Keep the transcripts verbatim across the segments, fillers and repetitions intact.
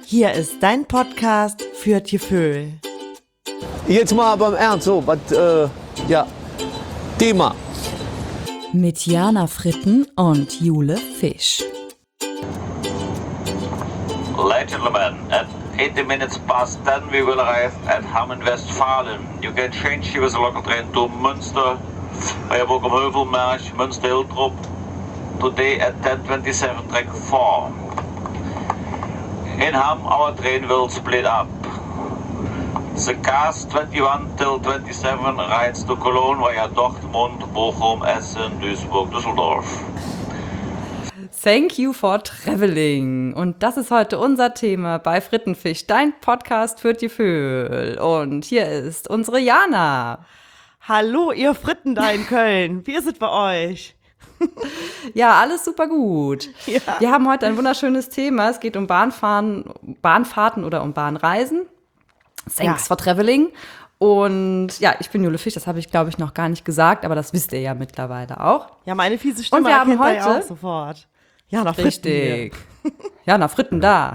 Hier ist dein Podcast für Tieföhl. Jetzt mal beim Ernst, so, was, äh, ja, Thema. Mit Jana Fritten und Jule Fisch. Ladies and gentlemen, at eighty minutes past ten we will arrive at Hamm in Westfalen. You can change here with the local train to Münster, Weierburg am Heuvelmarsch, Münster Hiltrop. Today at ten twenty-seven track four. In Hamm our train will split up. The cars twenty-one till twenty-seven rides to Cologne via Dortmund, Bochum, Essen, Duisburg, Düsseldorf. Thank you for traveling. Und das ist heute unser Thema bei Frittenfisch, dein Podcast für Tieföhl. Und hier ist unsere Jana. Hallo, ihr Fritten da in Köln. Wie ist es bei euch? Ja, alles super gut. Ja. Wir haben heute ein wunderschönes Thema. Es geht um Bahnfahren, Bahnfahrten oder um Bahnreisen. Thanks Ja. for traveling. Und ja, ich bin Jule Fisch, das habe ich, glaube ich, noch gar nicht gesagt, aber das wisst ihr ja mittlerweile auch. Ja, meine fiese Stimme Und wir haben erkennt ihr ja heute- auch sofort. Ja, nach Fritten Richtig. Ja, na, Fritten da.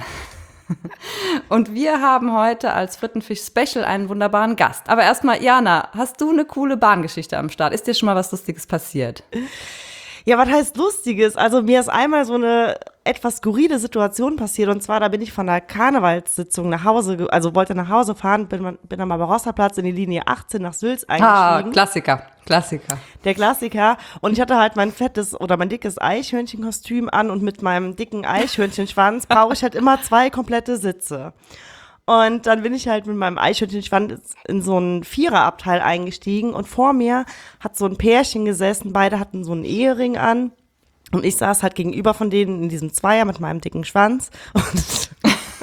Und wir haben heute als Frittenfisch-Special einen wunderbaren Gast. Aber erstmal, Jana, hast du eine coole Bahngeschichte am Start? Ist dir schon mal was Lustiges passiert? Ja, was heißt Lustiges? Also mir ist einmal so eine etwas skurrile Situation passiert. Und zwar, da bin ich von der Karnevalssitzung nach Hause, ge- also wollte nach Hause fahren, bin, bin am Barbarossa-Platz in die Linie achtzehn nach Sülz Ah, eingestiegen. Klassiker, Klassiker. Der Klassiker. Und ich hatte halt mein fettes oder mein dickes Eichhörnchenkostüm an und mit meinem dicken Eichhörnchenschwanz brauche ich halt immer zwei komplette Sitze. Und dann bin ich halt mit meinem Eichhörnchenschwanz in so einen Viererabteil eingestiegen und vor mir hat so ein Pärchen gesessen, beide hatten so einen Ehering an und ich saß halt gegenüber von denen in diesem Zweier mit meinem dicken Schwanz und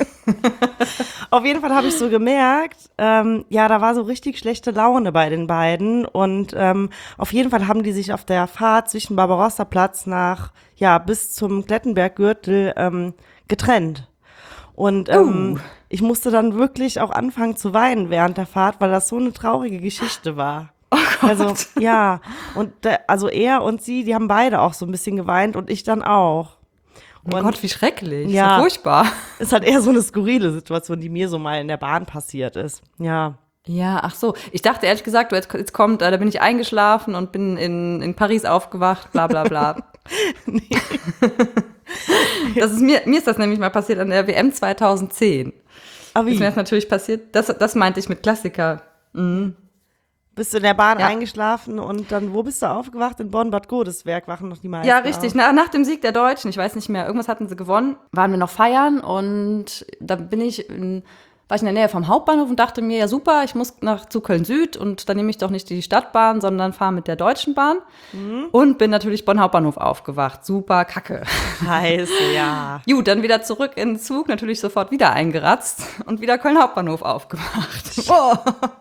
auf jeden Fall habe ich so gemerkt, ähm, ja, da war so richtig schlechte Laune bei den beiden und ähm, auf jeden Fall haben die sich auf der Fahrt zwischen Barbarossa-Platz nach, ja, bis zum Klettenberggürtel ähm, getrennt. Und ähm, Uh. ich musste dann wirklich auch anfangen zu weinen während der Fahrt, weil das so eine traurige Geschichte war. Also, ja, und der, also er und sie, die haben beide auch so ein bisschen geweint und ich dann auch. Oh Und Gott, wie schrecklich. Ja. Ja. So furchtbar. es hat eher so eine skurrile Situation, die mir so mal in der Bahn passiert ist. Ja. Ja, ach so. Ich dachte ehrlich gesagt, jetzt, jetzt kommt, äh, da bin ich eingeschlafen und bin in, in Paris aufgewacht, bla bla bla. Das ist mir, mir ist das nämlich mal passiert an der W M zweitausendzehn. Aber Ist mir wie? das natürlich passiert, das, das meinte ich mit Klassiker. Bist du in der Bahn Ja. eingeschlafen und dann, wo bist du aufgewacht? In Bonn-Bad Godesberg wachen noch die meisten Ja, richtig. auf. Na, nach dem Sieg der Deutschen, ich weiß nicht mehr, irgendwas hatten sie gewonnen, waren wir noch feiern und da bin ich in, war ich in der Nähe vom Hauptbahnhof und dachte mir, ja super, ich muss nach zu Köln Süd und dann nehme ich doch nicht die Stadtbahn, sondern fahre mit der Deutschen Bahn und bin natürlich Bonn Hauptbahnhof aufgewacht. Super kacke. Scheiße, ja. Gut, dann wieder zurück in den Zug, natürlich sofort wieder eingeratzt und wieder Köln Hauptbahnhof aufgewacht. Oh.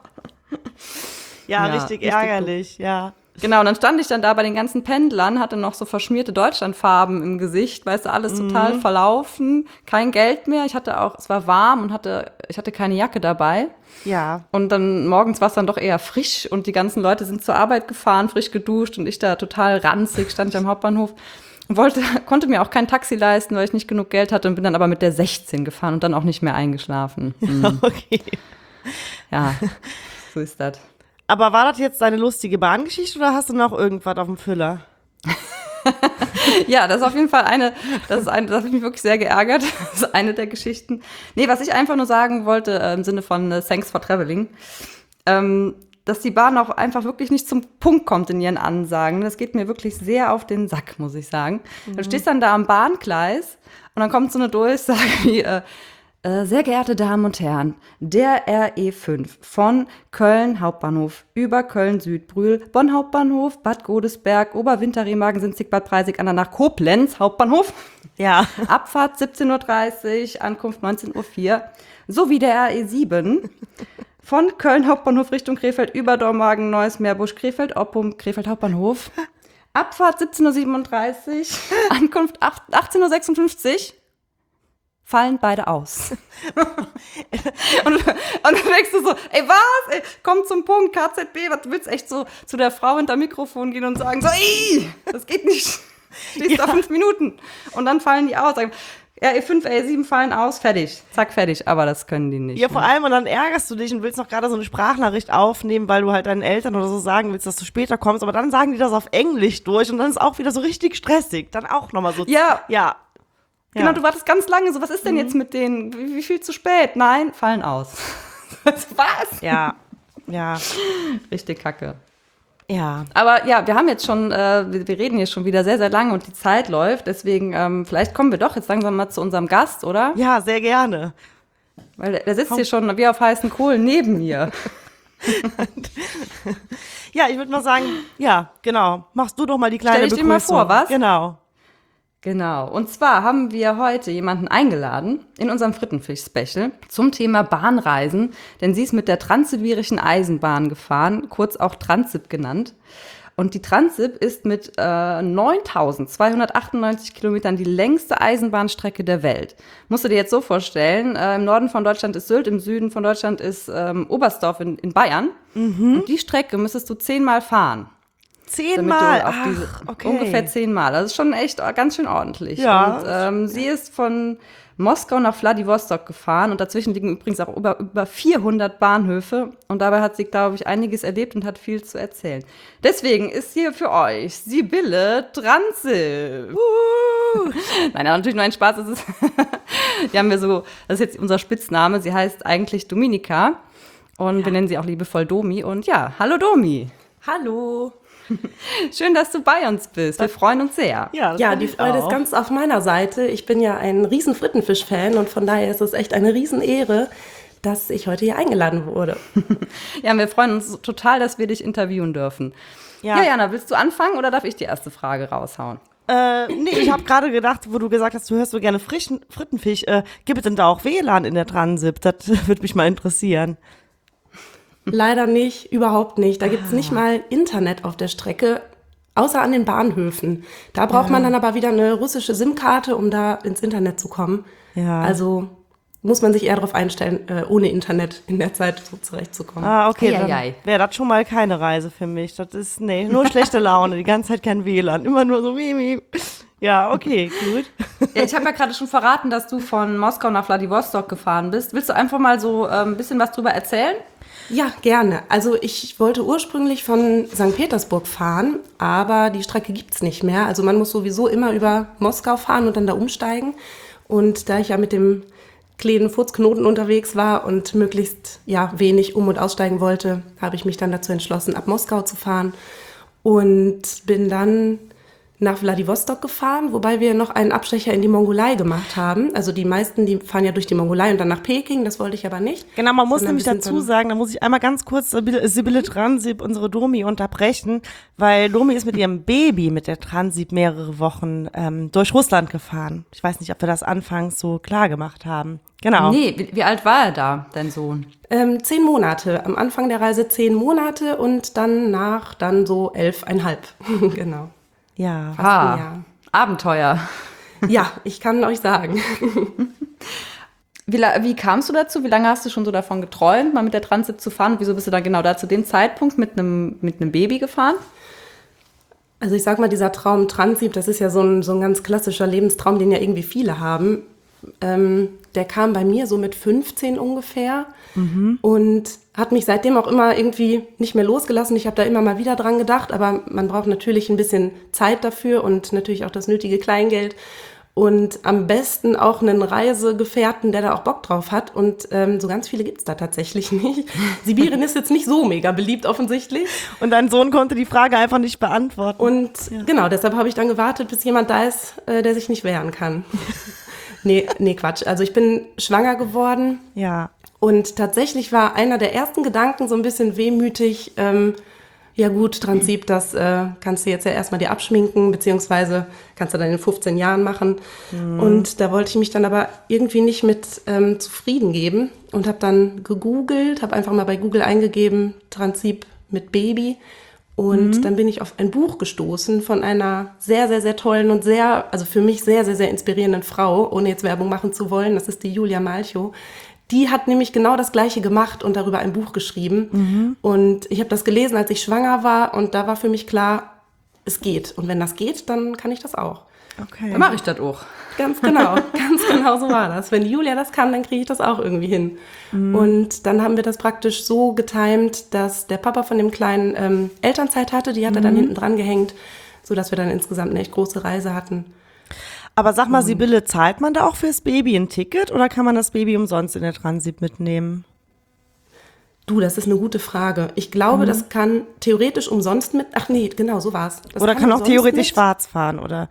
Ja, Ja, richtig richtig ärgerlich, ja. Genau, und dann stand ich dann da bei den ganzen Pendlern, hatte noch so verschmierte Deutschlandfarben im Gesicht, weißt du, alles total verlaufen, kein Geld mehr. Ich hatte auch, es war warm und hatte, ich hatte keine Jacke dabei. Ja. Und dann morgens war es dann doch eher frisch und die ganzen Leute sind zur Arbeit gefahren, frisch geduscht und ich da total ranzig, stand ich am Hauptbahnhof und wollte, konnte mir auch kein Taxi leisten, weil ich nicht genug Geld hatte und bin dann aber mit der sechzehn gefahren und dann auch nicht mehr eingeschlafen. Mhm. Okay. Ja, so ist das. Aber war das jetzt deine lustige Bahngeschichte oder hast du noch irgendwas auf dem Füller? Ja, das ist auf jeden Fall eine, das ist eine, das hat mich wirklich sehr geärgert. Das ist eine der Geschichten. Nee, was ich einfach nur sagen wollte, äh, im Sinne von äh, Thanks for Traveling, ähm, dass die Bahn auch einfach wirklich nicht zum Punkt kommt in ihren Ansagen. Das geht mir wirklich sehr auf den Sack, muss ich sagen. Du stehst dann da am Bahngleis und dann kommt so eine Durchsage wie, äh, Äh, sehr geehrte Damen und Herren, der R E fünf von Köln Hauptbahnhof über Köln Südbrühl, Bonn Hauptbahnhof, Bad Godesberg, Oberwinter-Remagen, Sinzig, Bad Preisig, Andernach, Koblenz Hauptbahnhof, Ja. Abfahrt siebzehn Uhr dreißig, Ankunft neunzehn Uhr vier, sowie der R E sieben von Köln Hauptbahnhof Richtung Krefeld über Dormagen, Neuss, Meerbusch, Krefeld, Oppum, Krefeld Hauptbahnhof, Abfahrt siebzehn Uhr siebenunddreißig, Ankunft achtzehn Uhr sechsundfünfzig. Fallen beide aus. und, und dann denkst du so, ey, was? Ey, komm zum Punkt, K Z B, was, du willst echt so zu der Frau hinter Mikrofon gehen und sagen so, ey, das geht nicht. Stehst Ja. da fünf Minuten. Und dann fallen die aus. Sagen, Ja, E fünf, E sieben fallen aus, fertig. Zack, fertig. Aber das können die nicht. Ja, vor ne? allem, und dann ärgerst du dich und willst noch gerade so eine Sprachnachricht aufnehmen, weil du halt deinen Eltern oder so sagen willst, dass du später kommst, aber dann sagen die das auf Englisch durch und dann ist auch wieder so richtig stressig. Dann auch nochmal so. Ja. Ja. Genau, Ja. du wartest ganz lange so, was ist denn Mhm. jetzt mit denen? Wie, wie viel zu spät? Nein, fallen aus. Was? Ja. Ja. Richtig kacke. Ja. Aber ja, wir haben jetzt schon, äh, wir, wir reden hier schon wieder sehr, sehr lange und die Zeit läuft. Deswegen, ähm, vielleicht kommen wir doch jetzt langsam mal zu unserem Gast, oder? Ja, sehr gerne. Weil der, der sitzt hier schon wie auf heißen Kohlen neben mir. Ja, ich würde mal sagen, ja, genau. Machst du doch mal die kleine Stell ich dir mal Begrüßung. vor, was? Genau. Genau. Und zwar haben wir heute jemanden eingeladen in unserem Frittenfisch-Special zum Thema Bahnreisen, denn sie ist mit der Transsibirischen Eisenbahn gefahren, kurz auch Transib genannt. Und die Transib ist mit äh, neuntausendzweihundertachtundneunzig Kilometern die längste Eisenbahnstrecke der Welt. Musst du dir jetzt so vorstellen, äh, im Norden von Deutschland ist Sylt, im Süden von Deutschland ist ähm, Oberstdorf in, in Bayern. Mhm. Und die Strecke müsstest du zehnmal fahren. Zehnmal. Damit du auf Ach, diese, okay. Ungefähr zehnmal. Das ist schon echt ganz schön ordentlich. Ja. Und ähm, sie ist von Moskau nach Wladiwostok gefahren und dazwischen liegen übrigens auch über, über vierhundert Bahnhöfe und dabei hat sie, glaube ich, einiges erlebt und hat viel zu erzählen. Deswegen ist hier für euch Sibylle Transib. Uh. Nein, natürlich nur ein Spaß. Das ist die haben wir so, das ist jetzt unser Spitzname. Sie heißt eigentlich Dominika und wir nennen sie auch liebevoll Domi. Und ja, hallo Domi. Hallo. Schön, dass du bei uns bist. Wir freuen uns sehr. Ja, das Ja, fand die ich Freude auch. ist ganz auf meiner Seite. Ich bin ja ein riesen Frittenfisch-Fan und von daher ist es echt eine Riesenehre, dass ich heute hier eingeladen wurde. Ja, und wir freuen uns total, dass wir dich interviewen dürfen. Ja. Ja, Jana, willst du anfangen oder darf ich die erste Frage raushauen? Äh, nee, ich habe gerade gedacht, wo du gesagt hast, du hörst so gerne frischen Frittenfisch. Äh, gibt es denn da auch W L A N in der Transib? Das würde mich mal interessieren. Leider nicht, überhaupt nicht. Da gibt es nicht mal Internet auf der Strecke, außer an den Bahnhöfen. Da braucht man dann aber wieder eine russische SIM-Karte, um da ins Internet zu kommen. Ja. Also muss man sich eher darauf einstellen, äh, ohne Internet in der Zeit so zurechtzukommen. Ah, okay, Eieiei. dann wäre das schon mal keine Reise für mich. Das ist, nee, nur schlechte Laune, die ganze Zeit kein W L A N, immer nur so Mimi. Ja, okay, gut. Ja, ich habe ja gerade schon verraten, dass du von Moskau nach Wladiwostok gefahren bist. Willst du einfach mal so äh, ein bisschen was drüber erzählen? Ja, gerne. Also ich wollte ursprünglich von Sankt Petersburg fahren, aber die Strecke gibt's nicht mehr. Also man muss sowieso immer über Moskau fahren und dann da umsteigen. Und da ich ja mit dem kleinen Furzknoten unterwegs war und möglichst ja wenig um- und aussteigen wollte, habe ich mich dann dazu entschlossen, ab Moskau zu fahren und bin dann nach Wladiwostok gefahren, wobei wir noch einen Abstecher in die Mongolei gemacht haben. Also die meisten, die fahren ja durch die Mongolei und dann nach Peking, das wollte ich aber nicht. Genau, man muss Sondern nämlich wir sind dazu dann- sagen, da muss ich einmal ganz kurz Sibylle Sibylle Transib, unsere Domi, unterbrechen, weil Domi ist mit ihrem Baby mit der Transib mehrere Wochen ähm, durch Russland gefahren. Ich weiß nicht, ob wir das anfangs so klar gemacht haben. Genau. Nee, wie, wie alt war er da, dein Sohn? Ähm, zehn Monate. Am Anfang der Reise zehn Monate und dann nach dann so elfeinhalb. Genau. Ja. Fast ein Jahr. Abenteuer. Ja, ich kann euch sagen. Wie, la- wie kamst du dazu? Wie lange hast du schon so davon geträumt, mal mit der Transib zu fahren? Und wieso bist du dann genau da zu dem Zeitpunkt mit einem mit einem Baby gefahren? Also ich sag mal, dieser Traum Transib, das ist ja so ein, so ein ganz klassischer Lebenstraum, den ja irgendwie viele haben. Ähm, der kam bei mir so mit fünfzehn ungefähr und hat mich seitdem auch immer irgendwie nicht mehr losgelassen. Ich habe da immer mal wieder dran gedacht, aber man braucht natürlich ein bisschen Zeit dafür und natürlich auch das nötige Kleingeld und am besten auch einen Reisegefährten, der da auch Bock drauf hat und ähm, so ganz viele gibt's da tatsächlich nicht. Sibirien ist jetzt nicht so mega beliebt offensichtlich. Und dein Sohn konnte die Frage einfach nicht beantworten. Und genau, deshalb habe ich dann gewartet, bis jemand da ist, äh, der sich nicht wehren kann. nee, nee, Quatsch. Also ich bin schwanger geworden Ja. und tatsächlich war einer der ersten Gedanken so ein bisschen wehmütig, ähm, ja gut, Transib, das äh, kannst du jetzt ja erstmal dir abschminken, beziehungsweise kannst du dann in fünfzehn Jahren machen. Und da wollte ich mich dann aber irgendwie nicht mit ähm, zufrieden geben und habe dann gegoogelt, habe einfach mal bei Google eingegeben, Transib mit Baby. Und dann bin ich auf ein Buch gestoßen von einer sehr, sehr, sehr tollen und sehr, also für mich sehr, sehr, sehr inspirierenden Frau, ohne jetzt Werbung machen zu wollen. Das ist die Julia Malchow. Die hat nämlich genau das Gleiche gemacht und darüber ein Buch geschrieben. Und ich habe das gelesen, als ich schwanger war. Und da war für mich klar, es geht. Und wenn das geht, dann kann ich das auch. Okay. Dann mache ich das auch. Ganz genau, ganz genau so war das. Wenn die Julia das kann, dann kriege ich das auch irgendwie hin. Mhm. Und dann haben wir das praktisch so getimt, dass der Papa von dem Kleinen ähm, Elternzeit hatte, die hat er dann hinten dran gehängt, sodass wir dann insgesamt eine echt große Reise hatten. Aber sag mal, Sibylle, zahlt man da auch fürs Baby ein Ticket oder kann man das Baby umsonst in der Transip mitnehmen? Du, das ist eine gute Frage. Ich glaube, mhm. das kann theoretisch umsonst mit, ach nee, genau, so war's. Das oder kann, kann auch theoretisch mit, schwarz fahren, oder?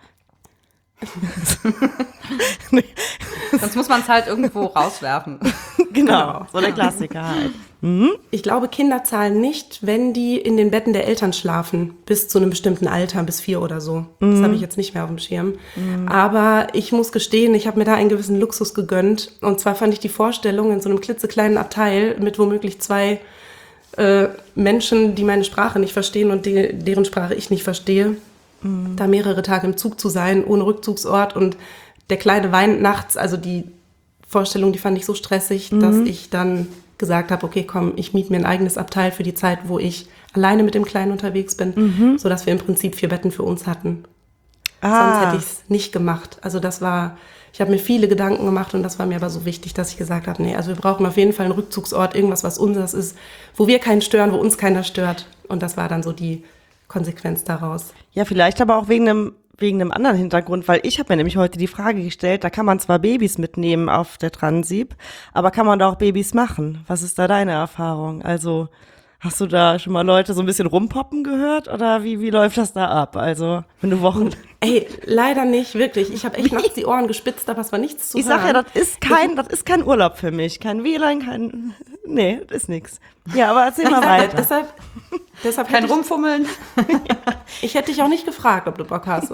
nee. Sonst muss man es halt irgendwo rauswerfen. Genau, so der Klassiker halt. Mhm. Ich glaube, Kinder zahlen nicht, wenn die in den Betten der Eltern schlafen, bis zu einem bestimmten Alter, bis vier oder so. Mhm. Das habe ich jetzt nicht mehr auf dem Schirm. Mhm. Aber ich muss gestehen, ich habe mir da einen gewissen Luxus gegönnt. Und zwar fand ich die Vorstellung, in so einem klitzekleinen Abteil mit womöglich zwei äh, Menschen, die meine Sprache nicht verstehen und die, deren Sprache ich nicht verstehe, mhm. da mehrere Tage im Zug zu sein, ohne Rückzugsort. Und der Kleine weint nachts. Also die Vorstellung, die fand ich so stressig, mhm. dass ich dann gesagt habe, okay, komm, ich miete mir ein eigenes Abteil für die Zeit, wo ich alleine mit dem Kleinen unterwegs bin, mhm. sodass wir im Prinzip vier Betten für uns hatten. Ah. Sonst hätte ich es nicht gemacht. Also das war, ich habe mir viele Gedanken gemacht und das war mir aber so wichtig, dass ich gesagt habe, nee, also wir brauchen auf jeden Fall einen Rückzugsort, irgendwas, was unseres ist, wo wir keinen stören, wo uns keiner stört. Und das war dann so die Konsequenz daraus. Ja, vielleicht aber auch wegen einem wegen einem anderen Hintergrund, weil ich habe mir nämlich heute die Frage gestellt, da kann man zwar Babys mitnehmen auf der Transip, aber kann man da auch Babys machen? Was ist da deine Erfahrung? Also hast du da schon mal Leute so ein bisschen rumpoppen gehört oder wie, wie läuft das da ab? Also wenn du Wochen... Ey, leider nicht, wirklich. Ich habe echt nachts die Ohren gespitzt, aber es war nichts zu ich hören. Ich sag ja, das ist kein, das ist kein Urlaub für mich. Kein W L A N, kein... Nee, das ist nix. Ja, aber erzähl mal weiter. deshalb, deshalb kein Rumfummeln. Ich hätte dich auch nicht gefragt, ob du Bock hast.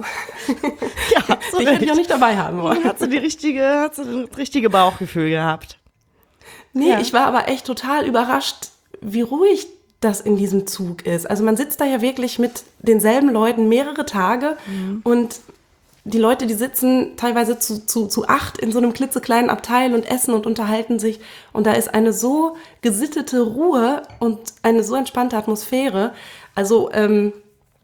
Ja, so ich hätte dich auch nicht dabei haben wollen. Hast du die richtige, hast du das richtige Bauchgefühl gehabt? Nee, ja. Ich war aber echt total überrascht, wie ruhig das in diesem Zug ist. Also man sitzt da ja wirklich mit denselben Leuten mehrere Tage mhm. und die Leute, die sitzen teilweise zu, zu, zu acht in so einem klitzekleinen Abteil und essen und unterhalten sich. Und da ist eine so gesittete Ruhe und eine so entspannte Atmosphäre. Also, ähm,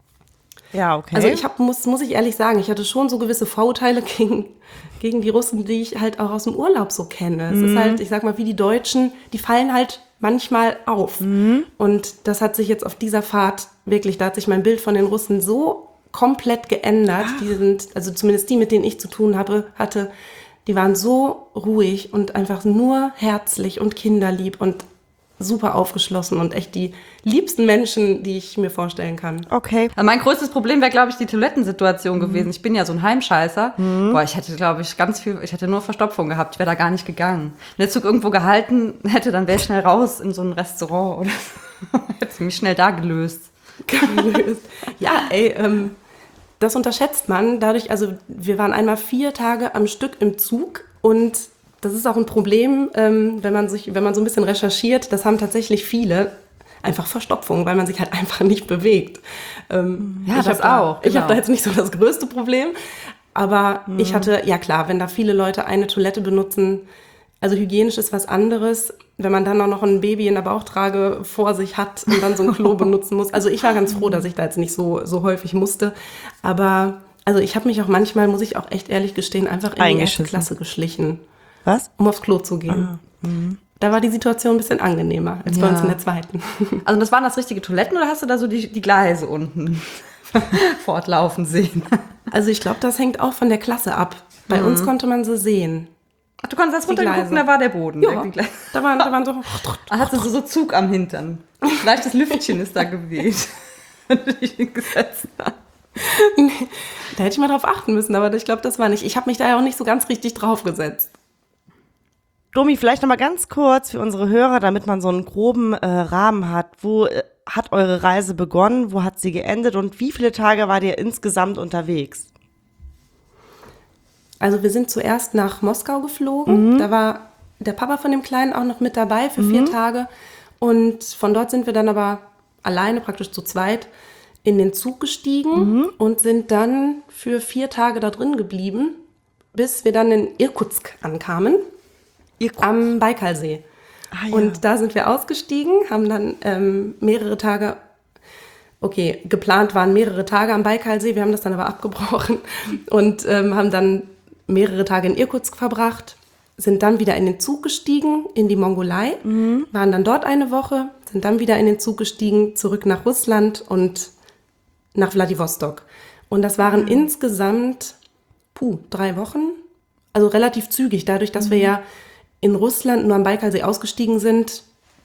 ja, okay. Also ich hab, muss, muss ich ehrlich sagen, ich hatte schon so gewisse Vorurteile gegen, gegen die Russen, die ich halt auch aus dem Urlaub so kenne. Mhm. Es ist halt, ich sag mal, wie die Deutschen, die fallen halt manchmal auf. Mhm. Und das hat sich jetzt auf dieser Fahrt wirklich, da hat sich mein Bild von den Russen so komplett geändert. Ah. Die sind, also zumindest die, mit denen ich zu tun habe, hatte, die waren so ruhig und einfach nur herzlich und kinderlieb und super aufgeschlossen und echt die liebsten Menschen, die ich mir vorstellen kann. Okay. Also mein größtes Problem wäre, glaube ich, die Toilettensituation mhm. gewesen. Ich bin ja so ein Heimscheißer. Mhm. Boah, ich hätte, glaube ich, ganz viel, ich hätte nur Verstopfung gehabt. Ich wäre da gar nicht gegangen. Wenn der Zug irgendwo gehalten hätte, dann wäre ich schnell raus in so ein Restaurant oder so. Hätte mich schnell da gelöst. gelöst. Ja, ey, ähm, das unterschätzt man. Dadurch, also wir waren einmal vier Tage am Stück im Zug und das ist auch ein Problem, ähm, wenn man sich, wenn man so ein bisschen recherchiert. Das haben tatsächlich viele einfach Verstopfung, weil man sich halt einfach nicht bewegt. Ähm, ja, ich das hab auch. Da, ich genau. habe da jetzt nicht so das größte Problem, aber mhm. ich hatte, ja klar, wenn da viele Leute eine Toilette benutzen, also hygienisch ist was anderes, wenn man dann auch noch ein Baby in der Bauchtrage vor sich hat und dann so ein Klo benutzen muss. Also ich war ganz froh, dass ich da jetzt nicht so, so häufig musste, aber also ich habe mich auch manchmal, muss ich auch echt ehrlich gestehen, einfach in die erste Klasse geschlichen. Was? Um aufs Klo zu gehen. Ah, da war die Situation ein bisschen angenehmer als ja. bei uns in der zweiten. Also das waren das richtige Toiletten oder hast du da so die, die Gleise unten fortlaufen sehen? Also ich glaube, das hängt auch von der Klasse ab. Bei mhm. uns konnte man sie sehen. Ach, du konntest erst runtergucken, da war der Boden. Ja, da waren, da waren so... Da hatte so, so Zug am Hintern. Leichtes Lüftchen ist da geweht. Wenn du dich hingesetzt hast. Nee, da hätte ich mal drauf achten müssen, aber ich glaube, das war nicht. Ich habe mich da ja auch nicht so ganz richtig draufgesetzt. Domi, vielleicht noch mal ganz kurz für unsere Hörer, damit man so einen groben äh, Rahmen hat. Wo äh, hat eure Reise begonnen? Wo hat sie geendet? Und wie viele Tage wart ihr insgesamt unterwegs? Also wir sind zuerst nach Moskau geflogen. Mhm. Da war der Papa von dem Kleinen auch noch mit dabei für mhm. vier Tage. Und von dort sind wir dann aber alleine, praktisch zu zweit, in den Zug gestiegen mhm. und sind dann für vier Tage da drin geblieben, bis wir dann in Irkutsk ankamen. Irkutsk. Am Baikalsee. Ah, ja. Und da sind wir ausgestiegen, haben dann ähm, mehrere Tage okay, geplant waren mehrere Tage am Baikalsee, wir haben das dann aber abgebrochen und ähm, haben dann mehrere Tage in Irkutsk verbracht, sind dann wieder in den Zug gestiegen, in die Mongolei, mhm. waren dann dort eine Woche, sind dann wieder in den Zug gestiegen, zurück nach Russland und nach Wladiwostok. Und das waren mhm. insgesamt, puh, drei Wochen, also relativ zügig, dadurch, dass mhm. wir ja in Russland nur am Baikalsee ausgestiegen sind,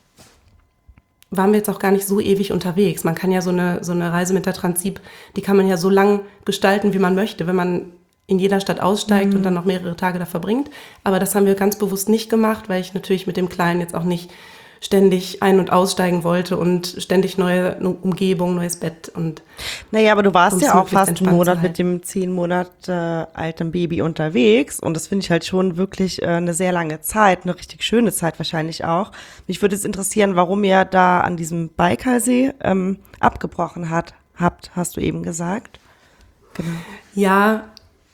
waren wir jetzt auch gar nicht so ewig unterwegs. Man kann ja so eine, so eine Reise mit der Transip, die kann man ja so lang gestalten, wie man möchte, wenn man in jeder Stadt aussteigt mhm. und dann noch mehrere Tage da verbringt. Aber das haben wir ganz bewusst nicht gemacht, weil ich natürlich mit dem Kleinen jetzt auch nicht ständig ein- und aussteigen wollte und ständig neue Umgebung, neues Bett und naja, aber du warst ja auch fast einen Monat mit dem zehn Monate alten Baby unterwegs und das finde ich halt schon wirklich äh, eine sehr lange Zeit, eine richtig schöne Zeit wahrscheinlich auch. Mich würde es interessieren, warum ihr da an diesem Baikalsee ähm, abgebrochen hat, habt, hast du eben gesagt. Genau. Ja,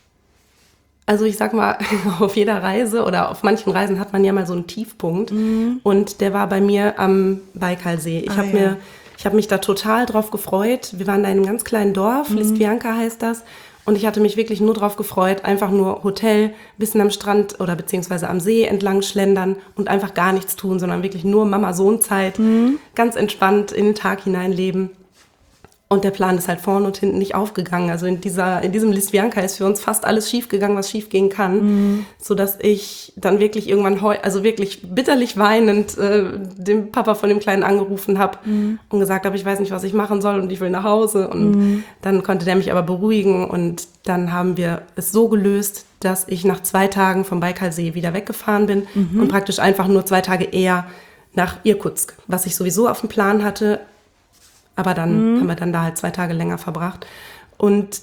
also ich sag mal, auf jeder Reise oder auf manchen Reisen hat man ja mal so einen Tiefpunkt. Mhm. Und der war bei mir am Baikalsee. Ich ah, habe ja. mir, ich habe mich da total drauf gefreut. Wir waren da in einem ganz kleinen Dorf, mhm. Listvianka heißt das. Und ich hatte mich wirklich nur drauf gefreut, einfach nur Hotel, bisschen am Strand oder beziehungsweise am See entlang schlendern und einfach gar nichts tun, sondern wirklich nur Mama-Sohn-Zeit, mhm. ganz entspannt in den Tag hineinleben. Und der Plan ist halt vorne und hinten nicht aufgegangen. Also in dieser, in diesem Listvianka ist für uns fast alles schiefgegangen, was schiefgehen kann. Mhm. Sodass ich dann wirklich irgendwann, heu- also wirklich bitterlich weinend, äh, dem Papa von dem Kleinen angerufen habe mhm. und gesagt habe, ich weiß nicht, was ich machen soll und ich will nach Hause. Und mhm. dann konnte der mich aber beruhigen. Und dann haben wir es so gelöst, dass ich nach zwei Tagen vom Baikalsee wieder weggefahren bin mhm. und praktisch einfach nur zwei Tage eher nach Irkutsk, was ich sowieso auf dem Plan hatte. Aber dann mhm. haben wir dann da halt zwei Tage länger verbracht. Und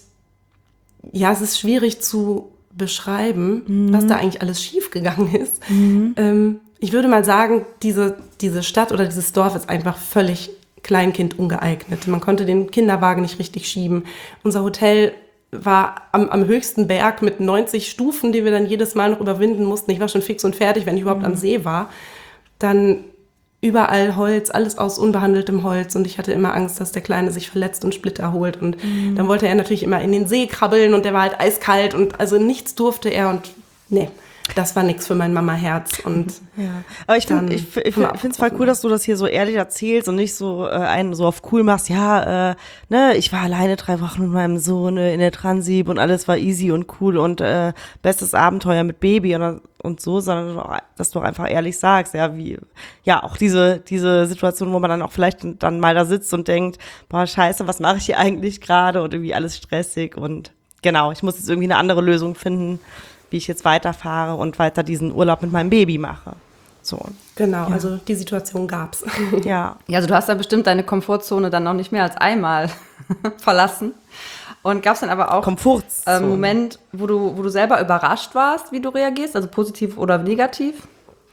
ja, es ist schwierig zu beschreiben, mhm. was da eigentlich alles schiefgegangen ist. Mhm. Ähm, ich würde mal sagen, diese, diese Stadt oder dieses Dorf ist einfach völlig Kleinkind ungeeignet. Man konnte den Kinderwagen nicht richtig schieben. Unser Hotel war am, am höchsten Berg mit neunzig Stufen, die wir dann jedes Mal noch überwinden mussten. Ich war schon fix und fertig, wenn ich überhaupt mhm. am See war. Dann überall Holz, alles aus unbehandeltem Holz und ich hatte immer Angst, dass der Kleine sich verletzt und Splitter holt und mhm. dann wollte er natürlich immer in den See krabbeln und der war halt eiskalt und also nichts durfte er und nee, das war nichts für mein Mama-Herz und ja. Aber ich finde ich, ich finde es voll cool, dass du das hier so ehrlich erzählst und nicht so äh, einen so auf cool machst, ja, äh, ne, ich war alleine drei Wochen mit meinem Sohn äh, in der Transip und alles war easy und cool und äh, bestes Abenteuer mit Baby und, und so, sondern auch, dass du auch einfach ehrlich sagst, ja, wie, ja, auch diese, diese Situation, wo man dann auch vielleicht dann mal da sitzt und denkt, boah, scheiße, was mache ich hier eigentlich gerade und irgendwie alles stressig und genau, ich muss jetzt irgendwie eine andere Lösung finden, wie ich jetzt weiterfahre und weiter diesen Urlaub mit meinem Baby mache. So. Genau, ja. also die Situation gab's. Ja. Ja, also du hast da bestimmt deine Komfortzone dann noch nicht mehr als einmal verlassen. Und gab's dann aber auch einen äh, Moment, wo du, wo du selber überrascht warst, wie du reagierst, also positiv oder negativ?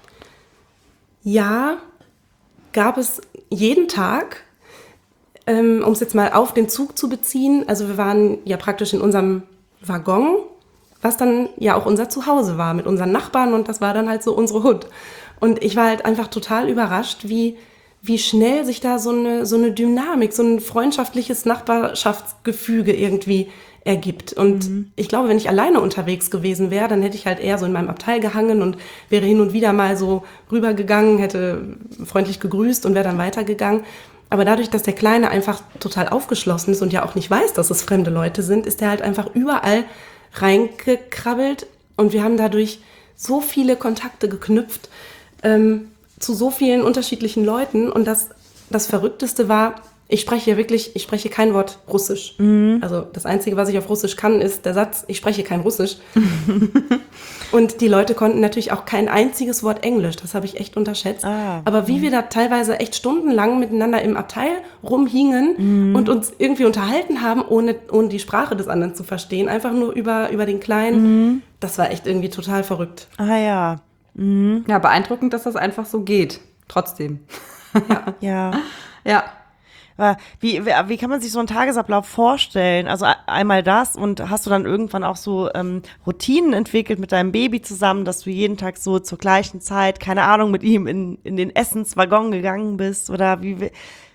Ja, gab es jeden Tag, ähm, um es jetzt mal auf den Zug zu beziehen. Also wir waren ja praktisch in unserem Waggon, was dann ja auch unser Zuhause war mit unseren Nachbarn und das war dann halt so unsere Hut. Und ich war halt einfach total überrascht, wie, wie schnell sich da so eine, so eine Dynamik, so ein freundschaftliches Nachbarschaftsgefüge irgendwie ergibt. Und mhm. ich glaube, wenn ich alleine unterwegs gewesen wäre, dann hätte ich halt eher so in meinem Abteil gehangen und wäre hin und wieder mal so rübergegangen, hätte freundlich gegrüßt und wäre dann weitergegangen. Aber dadurch, dass der Kleine einfach total aufgeschlossen ist und ja auch nicht weiß, dass es fremde Leute sind, ist er halt einfach überall reingekrabbelt und wir haben dadurch so viele Kontakte geknüpft ähm, zu so vielen unterschiedlichen Leuten und das, das Verrückteste war, ich spreche ja wirklich, ich spreche kein Wort Russisch. Mhm. Also das Einzige, was ich auf Russisch kann, ist der Satz, ich spreche kein Russisch. Und die Leute konnten natürlich auch kein einziges Wort Englisch, das habe ich echt unterschätzt. Ah. Aber wie wir da teilweise echt stundenlang miteinander im Abteil rumhingen mhm. und uns irgendwie unterhalten haben, ohne, ohne die Sprache des anderen zu verstehen, einfach nur über, über den Kleinen, mhm. das war echt irgendwie total verrückt. Ah ja. Mhm. Ja, beeindruckend, dass das einfach so geht, trotzdem. Ja. Ja. Ja. Wie, wie kann man sich so einen Tagesablauf vorstellen? Also einmal das und hast du dann irgendwann auch so ähm, Routinen entwickelt mit deinem Baby zusammen, dass du jeden Tag so zur gleichen Zeit, keine Ahnung, mit ihm in, in den Essenswaggon gegangen bist? Oder wie,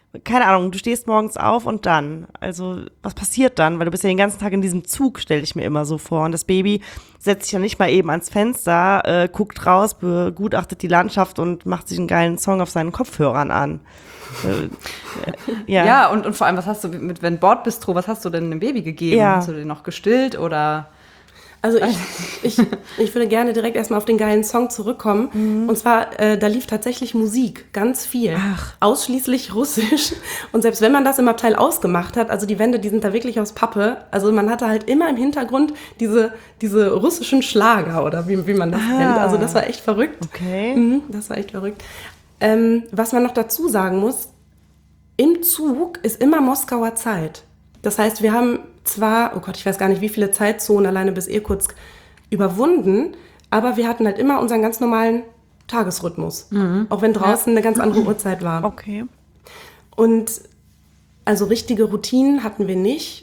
keine Ahnung, du stehst morgens auf und dann, also was passiert dann? Weil du bist ja den ganzen Tag in diesem Zug, stelle ich mir immer so vor. Und das Baby setzt sich ja nicht mal eben ans Fenster, äh, guckt raus, begutachtet die Landschaft und macht sich einen geilen Song auf seinen Kopfhörern an. äh, ja. Ja, und, und vor allem, was hast du mit, wenn Bordbistro, was hast du denn dem Baby gegeben? Ja. Hast du den noch gestillt oder? Also ich, ich, ich würde gerne direkt erstmal auf den geilen Song zurückkommen. Mhm. Und zwar, äh, da lief tatsächlich Musik, ganz viel. Ach. Ausschließlich Russisch. Und selbst wenn man das im Abteil ausgemacht hat, also die Wände, die sind da wirklich aus Pappe. Also man hatte halt immer im Hintergrund diese, diese russischen Schlager oder wie, wie man das ah. nennt. Also das war echt verrückt. Okay. Mhm, das war echt verrückt. Ähm, was man noch dazu sagen muss, im Zug ist immer Moskauer Zeit. Das heißt, wir haben zwar, oh Gott, ich weiß gar nicht, wie viele Zeitzonen alleine bis Irkutsk überwunden, aber wir hatten halt immer unseren ganz normalen Tagesrhythmus. Mhm. Auch wenn draußen ja. eine ganz andere Uhrzeit war. Okay. Und also richtige Routinen hatten wir nicht.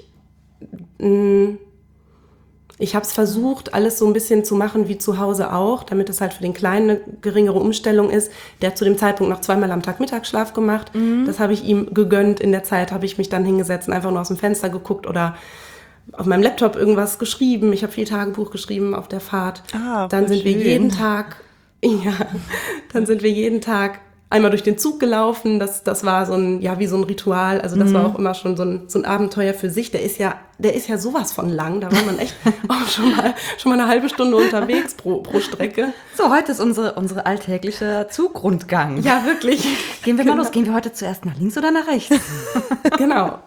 Ich habe es versucht, alles so ein bisschen zu machen wie zu Hause auch, damit es halt für den Kleinen eine geringere Umstellung ist. Der hat zu dem Zeitpunkt noch zweimal am Tag Mittagsschlaf gemacht. Mhm. Das habe ich ihm gegönnt. In der Zeit habe ich mich dann hingesetzt und einfach nur aus dem Fenster geguckt oder auf meinem Laptop irgendwas geschrieben. Ich habe viel Tagebuch geschrieben auf der Fahrt. Ah, dann sind schön. wir jeden Tag, ja, dann sind wir jeden Tag einmal durch den Zug gelaufen. Das, das war so ein, ja, wie so ein Ritual. Also das mhm. war auch immer schon so ein, so ein Abenteuer für sich. Der ist ja, der ist ja sowas von lang. Da war man echt auch schon mal, schon mal eine halbe Stunde unterwegs pro, pro Strecke. So, heute ist unsere, unsere alltägliche Zugrundgang. Ja, wirklich. Gehen wir mal los. Gehen wir heute zuerst nach links oder nach rechts? Genau.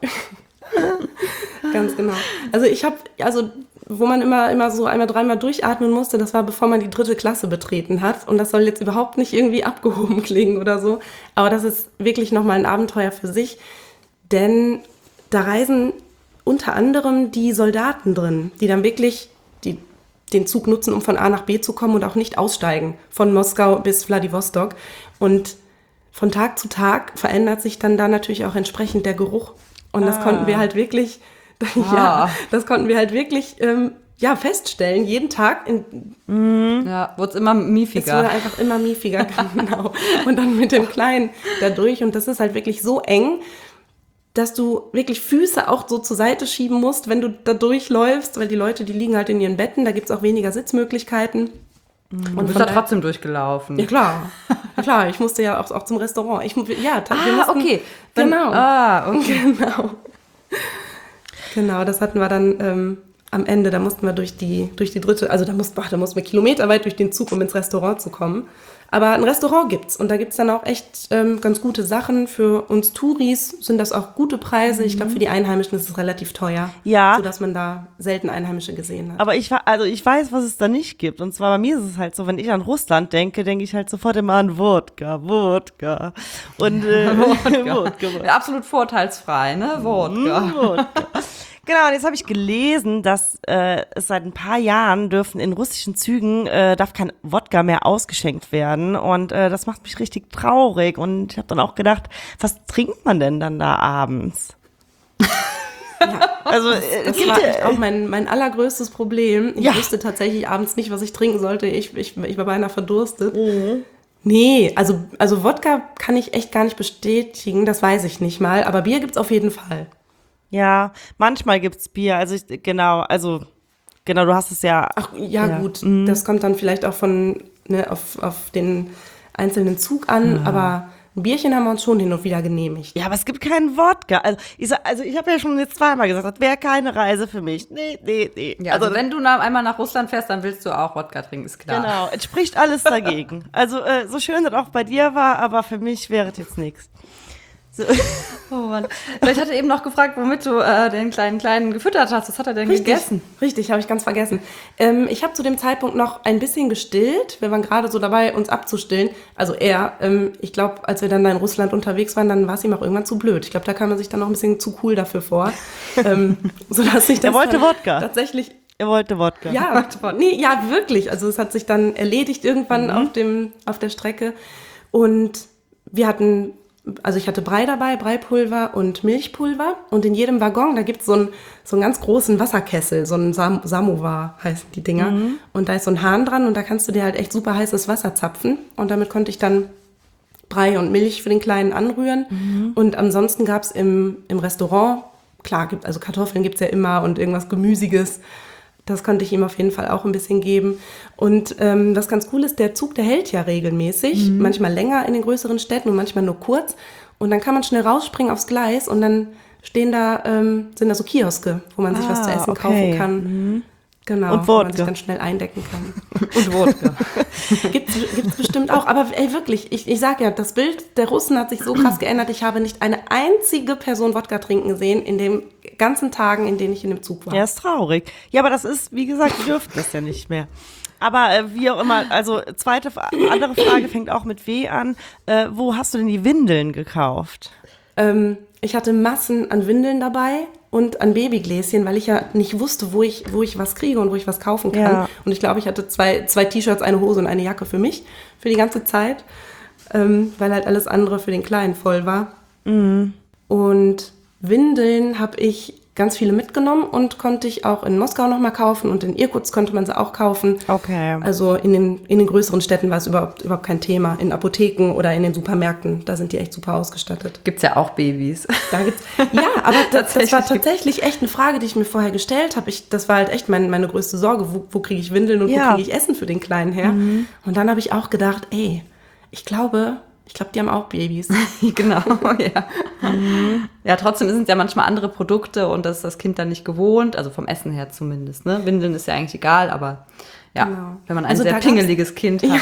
Ganz genau. Also ich habe, also wo man immer, immer so einmal, dreimal durchatmen musste, das war, bevor man die dritte Klasse betreten hat. Und das soll jetzt überhaupt nicht irgendwie abgehoben klingen oder so. Aber das ist wirklich nochmal ein Abenteuer für sich. Denn da reisen unter anderem die Soldaten drin, die dann wirklich die, den Zug nutzen, um von A nach B zu kommen und auch nicht aussteigen. Von Moskau bis Wladiwostok. Und von Tag zu Tag verändert sich dann da natürlich auch entsprechend der Geruch. Und das ah. konnten wir halt wirklich... Ja, ah. das konnten wir halt wirklich ähm, ja, feststellen, jeden Tag. In, mhm. Ja, wurde es immer miefiger. Es wurde einfach immer miefiger, genau. Und dann mit dem Kleinen da durch. Und das ist halt wirklich so eng, dass du wirklich Füße auch so zur Seite schieben musst, wenn du da durchläufst, weil die Leute, die liegen halt in ihren Betten, da gibt es auch weniger Sitzmöglichkeiten. Mhm. Und du bist da trotzdem durchgelaufen. Ja, klar. Ja, klar, ich musste ja auch, auch zum Restaurant. Ich, ja, ah, wir mussten, okay. Dann, genau. Ah, okay. Genau. Genau, das hatten wir dann ähm, am Ende, da mussten wir durch die, durch die dritte, also da mussten, ach, da mussten wir kilometerweit durch den Zug, um ins Restaurant zu kommen. Aber ein Restaurant gibt's und da gibt's dann auch echt ähm, ganz gute Sachen. Für uns Touris sind das auch gute Preise. Ich glaube, für die Einheimischen ist es relativ teuer, ja. sodass man da selten Einheimische gesehen hat. Aber ich, also ich weiß, was es da nicht gibt. Und zwar bei mir ist es halt so, wenn ich an Russland denke, denke ich halt sofort immer an Wodka, Wodka. Und, äh, Wodka. Wodka. Ja, absolut vorteilsfrei, ne? Wodka. Mm, Wodka. Genau, und jetzt habe ich gelesen, dass äh, es seit ein paar Jahren dürfen in russischen Zügen, äh, darf kein Wodka mehr ausgeschenkt werden. Und äh, das macht mich richtig traurig. Und ich habe dann auch gedacht, was trinkt man denn dann da abends? Ja, also das, das war echt auch mein, mein allergrößtes Problem. Ich ja. wusste tatsächlich abends nicht, was ich trinken sollte. Ich, ich, ich war beinahe verdurstet. Mhm. Nee, also, also Wodka kann ich echt gar nicht bestätigen, das weiß ich nicht mal. Aber Bier gibt's auf jeden Fall. Ja, manchmal gibt's Bier, also ich, genau, also genau, du hast es ja. Ach ja, ja. gut, mhm. das kommt dann vielleicht auch von ne, auf, auf den einzelnen Zug an, mhm. aber ein Bierchen haben wir uns schon hin und wieder genehmigt. Ja, aber es gibt keinen Wodka. Also ich, also ich habe ja schon jetzt zweimal gesagt, das wäre keine Reise für mich. Nee, nee, nee. Ja, also, also wenn du nach, einmal nach Russland fährst, dann willst du auch Wodka trinken, ist klar. Genau, es spricht alles dagegen. Also äh, so schön das auch bei dir war, aber für mich wäre es jetzt nichts. So. Oh Mann. Ich hatte eben noch gefragt, womit du äh, den kleinen Kleinen gefüttert hast. Was hat er denn Richtig, gegessen? Richtig, habe ich ganz vergessen. Ähm, ich habe zu dem Zeitpunkt noch ein bisschen gestillt. Wir waren gerade so dabei, uns abzustillen. Also er, ähm, ich glaube, als wir dann da in Russland unterwegs waren, dann war es ihm auch irgendwann zu blöd. Ich glaube, da kam er sich dann noch ein bisschen zu cool dafür vor. ähm, sodass ich das er wollte Wodka. Tatsächlich. Er wollte Wodka. Ja, nee, ja, wirklich. Also es hat sich dann erledigt irgendwann mhm. auf dem, auf der Strecke. Und wir hatten... Also ich hatte Brei dabei, Breipulver und Milchpulver. Und in jedem Waggon, da gibt es so einen, so einen ganz großen Wasserkessel, so einen Sam- Samovar heißen die Dinger. Mhm. Und da ist so ein Hahn dran und da kannst du dir halt echt super heißes Wasser zapfen. Und damit konnte ich dann Brei und Milch für den Kleinen anrühren. Mhm. Und ansonsten gab es im, im Restaurant, klar, gibt, also Kartoffeln gibt es ja immer und irgendwas Gemüsiges. Das konnte ich ihm auf jeden Fall auch ein bisschen geben. Und ähm, was ganz cool ist, der Zug, der hält ja regelmäßig. Mhm. Manchmal länger in den größeren Städten und manchmal nur kurz. Und dann kann man schnell rausspringen aufs Gleis und dann stehen da, ähm, sind da so Kioske, wo man sich ah, was zu essen okay. kaufen kann. Mhm. Genau, und wo Wodka. man sich dann schnell eindecken kann. Und Wodka. Gibt's, gibt's bestimmt auch. Aber ey, wirklich, ich, ich sag ja, das Bild der Russen hat sich so krass geändert. Ich habe nicht eine einzige Person Wodka trinken gesehen in den ganzen Tagen, in denen ich in dem Zug war. Ja, ist traurig. Ja, aber das ist, wie gesagt, die dürfen das ja nicht mehr. Aber äh, wie auch immer, also zweite, andere Frage fängt auch mit W an. Äh, wo hast du denn die Windeln gekauft? Ähm, ich hatte Massen an Windeln dabei und an Babygläschen, weil ich ja nicht wusste, wo ich, wo ich was kriege und wo ich was kaufen kann. Ja. Und ich glaube, ich hatte zwei, zwei T-Shirts, eine Hose und eine Jacke für mich, für die ganze Zeit, ähm, weil halt alles andere für den Kleinen voll war. Mhm. Und Windeln habe ich ganz viele mitgenommen und konnte ich auch in Moskau nochmal kaufen und in Irkutsk konnte man sie auch kaufen. Okay. Also in den, in den größeren Städten war es überhaupt, überhaupt kein Thema. In Apotheken oder in den Supermärkten, da sind die echt super ausgestattet. Gibt's ja auch Babys. Da gibt's, ja, aber das, das war tatsächlich echt eine Frage, die ich mir vorher gestellt habe. Ich, das war halt echt mein, meine größte Sorge. Wo, wo kriege ich Windeln und ja. wo kriege ich Essen für den Kleinen her? Mhm. Und dann habe ich auch gedacht, ey, ich glaube... Ich glaube, die haben auch Babys. Genau, ja. Mhm. Ja, trotzdem sind es ja manchmal andere Produkte und das ist das Kind dann nicht gewohnt, also vom Essen her zumindest. Ne? Windeln ist ja eigentlich egal, aber ja, genau. Wenn man ein also sehr pingeliges Kind hat. Ja.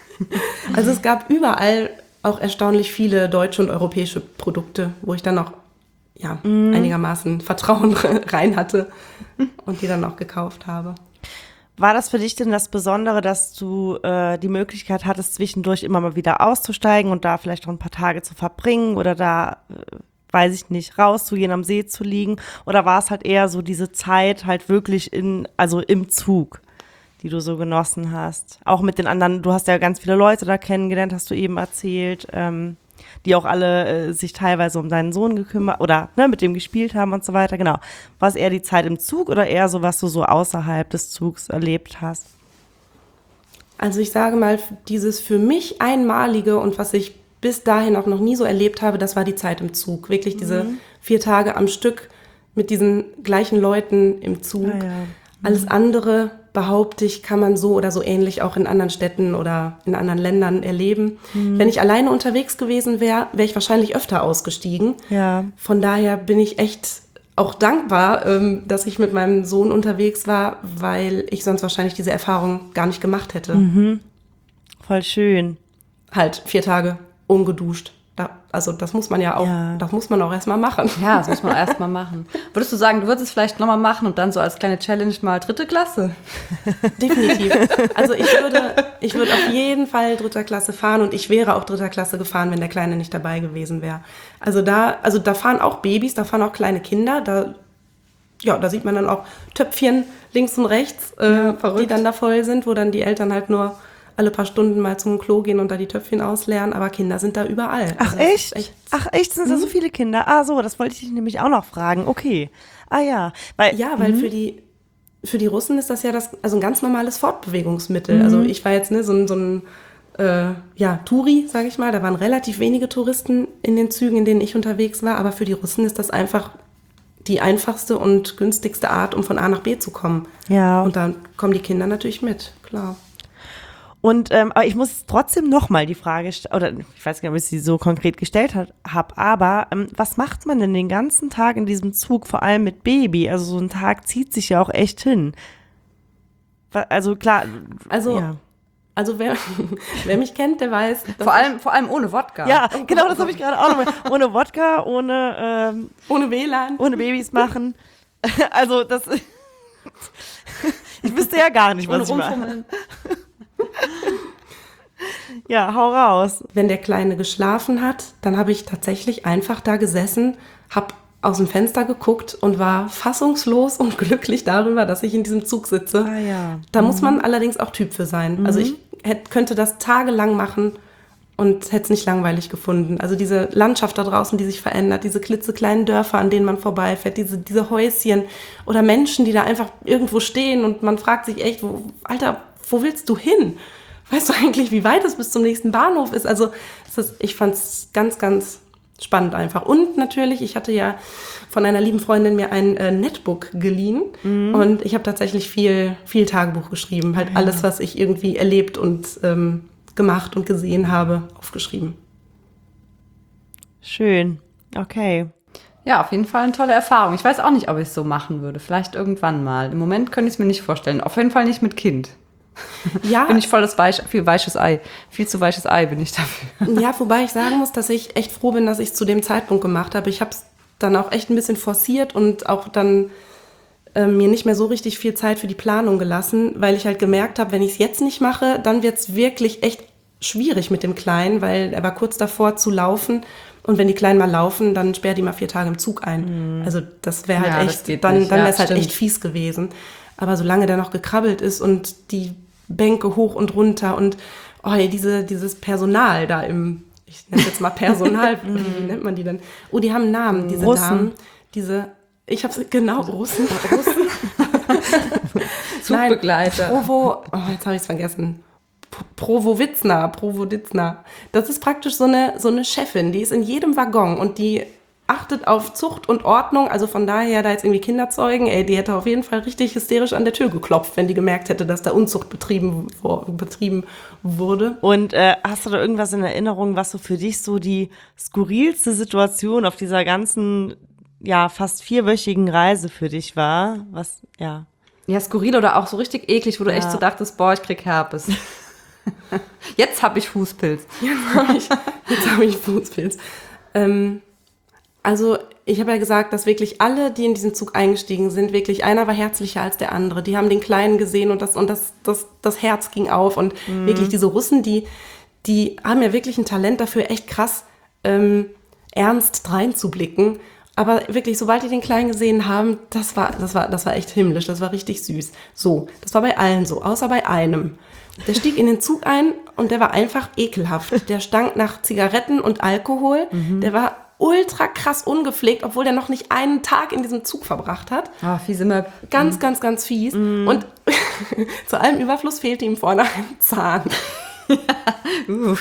Also es gab überall auch erstaunlich viele deutsche und europäische Produkte, wo ich dann auch ja, mhm. einigermaßen Vertrauen rein hatte und die dann auch gekauft habe. War das für dich denn das Besondere, dass du äh, die Möglichkeit hattest, zwischendurch immer mal wieder auszusteigen und da vielleicht noch ein paar Tage zu verbringen oder da, äh, weiß ich nicht, rauszugehen, am See zu liegen? Oder war es halt eher so diese Zeit halt wirklich in, also im Zug, die du so genossen hast? Auch mit den anderen, du hast ja ganz viele Leute da kennengelernt, hast du eben erzählt, ähm, die auch alle äh, sich teilweise um deinen Sohn gekümmert oder ne, mit dem gespielt haben und so weiter. Genau. War es eher die Zeit im Zug oder eher so, was du so außerhalb des Zugs erlebt hast? Also ich sage mal, dieses für mich Einmalige und was ich bis dahin auch noch nie so erlebt habe, das war die Zeit im Zug. Wirklich diese mhm. vier Tage am Stück mit diesen gleichen Leuten im Zug. Ah, ja. mhm. Alles andere, behaupte ich, kann man so oder so ähnlich auch in anderen Städten oder in anderen Ländern erleben. Mhm. Wenn ich alleine unterwegs gewesen wäre, wäre ich wahrscheinlich öfter ausgestiegen. Ja. Von daher bin ich echt auch dankbar, ähm, dass ich mit meinem Sohn unterwegs war, weil ich sonst wahrscheinlich diese Erfahrung gar nicht gemacht hätte. Mhm. Voll schön. Halt vier Tage ungeduscht. Da, also das muss man ja auch, ja. das muss man auch erstmal machen. Ja, das muss man erstmal machen. Würdest du sagen, du würdest es vielleicht nochmal machen und dann so als kleine Challenge mal dritte Klasse? Definitiv. Also ich würde, ich würde auf jeden Fall dritter Klasse fahren und ich wäre auch dritter Klasse gefahren, wenn der Kleine nicht dabei gewesen wäre. Also da, also da fahren auch Babys, da fahren auch kleine Kinder, da, ja, da sieht man dann auch Töpfchen links und rechts, äh, ja, die dann da voll sind, wo dann die Eltern halt nur alle paar Stunden mal zum Klo gehen und da die Töpfchen ausleeren, aber Kinder sind da überall. Ach also echt? echt? Ach echt, sind da mhm. so viele Kinder? Ah so, das wollte ich dich nämlich auch noch fragen. Okay. Ah ja. Weil, ja, weil mhm. für die für die Russen ist das ja das, also ein ganz normales Fortbewegungsmittel. Mhm. Also ich war jetzt ne, so ein, so ein äh, ja, Touri, sage ich mal, da waren relativ wenige Touristen in den Zügen, in denen ich unterwegs war, aber für die Russen ist das einfach die einfachste und günstigste Art, um von A nach B zu kommen. Ja. Und dann kommen die Kinder natürlich mit, klar. Und ähm, aber ich muss trotzdem nochmal die Frage stellen, oder ich weiß gar nicht, ob ich sie so konkret gestellt habe, aber ähm, was macht man denn den ganzen Tag in diesem Zug, vor allem mit Baby? Also so ein Tag zieht sich ja auch echt hin. Also klar. Also, ja. also wer, wer mich kennt, der weiß. Vor allem, vor allem ohne Wodka. Ja, genau, das habe ich gerade auch noch mal. Ohne Wodka, ohne ähm, ohne W L A N. Ohne Babys machen. Also das, ich wüsste ja gar nicht, was ohne ich mache. Ja, hau raus. Wenn der Kleine geschlafen hat, dann habe ich tatsächlich einfach da gesessen, habe aus dem Fenster geguckt und war fassungslos und glücklich darüber, dass ich in diesem Zug sitze. Ah, ja. Da mhm. muss man allerdings auch Typ für sein. Mhm. Also ich hätte, könnte das tagelang machen und hätte es nicht langweilig gefunden. Also diese Landschaft da draußen, die sich verändert, diese klitzekleinen Dörfer, an denen man vorbeifährt, diese, diese Häuschen oder Menschen, die da einfach irgendwo stehen und man fragt sich echt, wo, Alter, wo willst du hin? weißt du eigentlich, wie weit es bis zum nächsten Bahnhof ist? Also es ist, ich fand es ganz, ganz spannend einfach. Und natürlich, ich hatte ja von einer lieben Freundin mir ein äh, Netbook geliehen mhm. und ich habe tatsächlich viel, viel Tagebuch geschrieben. Halt ja. alles, was ich irgendwie erlebt und ähm, gemacht und gesehen habe, aufgeschrieben. Schön, okay. Ja, auf jeden Fall eine tolle Erfahrung. Ich weiß auch nicht, ob ich es so machen würde. Vielleicht irgendwann mal. Im Moment könnte ich es mir nicht vorstellen. Auf jeden Fall nicht mit Kind. Ja. Bin ich voll das Weich, viel weiches Ei. Viel zu weiches Ei bin ich dafür. Ja, wobei ich sagen muss, dass ich echt froh bin, dass ich es zu dem Zeitpunkt gemacht habe. Ich habe es dann auch echt ein bisschen forciert und auch dann äh, mir nicht mehr so richtig viel Zeit für die Planung gelassen, weil ich halt gemerkt habe, wenn ich es jetzt nicht mache, dann wird es wirklich echt schwierig mit dem Kleinen, weil er war kurz davor zu laufen. Und wenn die Kleinen mal laufen, dann sperrt die mal vier Tage im Zug ein. Mhm. Also das wäre halt ja, echt, dann, dann wäre es ja, halt echt fies gewesen. Aber solange der noch gekrabbelt ist und die Bänke hoch und runter und oh, diese, dieses Personal da im, ich nenne jetzt mal Personal, wie nennt man die denn? Oh, die haben einen Namen, diese Russen. Damen. Diese, ich hab's, genau, Russen. Russen. Zugbegleiter. Nein, Provo, oh, jetzt habe ich es vergessen. Provowitzner, Provoditzner. Das ist praktisch so eine, so eine Chefin, die ist in jedem Waggon und die achtet auf Zucht und Ordnung, also von daher da jetzt irgendwie Kinder zeugen, ey, die hätte auf jeden Fall richtig hysterisch an der Tür geklopft, wenn die gemerkt hätte, dass da Unzucht betrieben, betrieben wurde. Und äh, hast du da irgendwas in Erinnerung, was so für dich so die skurrilste Situation auf dieser ganzen, ja, fast vierwöchigen Reise für dich war? Was, ja. Ja, skurril oder auch so richtig eklig, wo du ja. echt so dachtest, boah, ich krieg Herpes. Jetzt habe ich Fußpilz. Jetzt habe ich, jetzt hab ich Fußpilz. Ähm, Also ich habe ja gesagt, dass wirklich alle, die in diesen Zug eingestiegen sind, wirklich einer war herzlicher als der andere. Die haben den Kleinen gesehen und das und das das das Herz ging auf und mhm. wirklich diese Russen, die die haben ja wirklich ein Talent dafür, echt krass ähm, ernst reinzublicken. Aber wirklich, sobald die den Kleinen gesehen haben, das war das war das war echt himmlisch, das war richtig süß. So, das war bei allen so, außer bei einem. Der stieg in den Zug ein und der war einfach ekelhaft. Der stank nach Zigaretten und Alkohol. Mhm. Der war ultra krass ungepflegt, obwohl der noch nicht einen Tag in diesem Zug verbracht hat. Ah, fiese Möb. Ganz, mhm. ganz, ganz fies. Mhm. Und zu allem Überfluss fehlte ihm vorne ein Zahn. uh.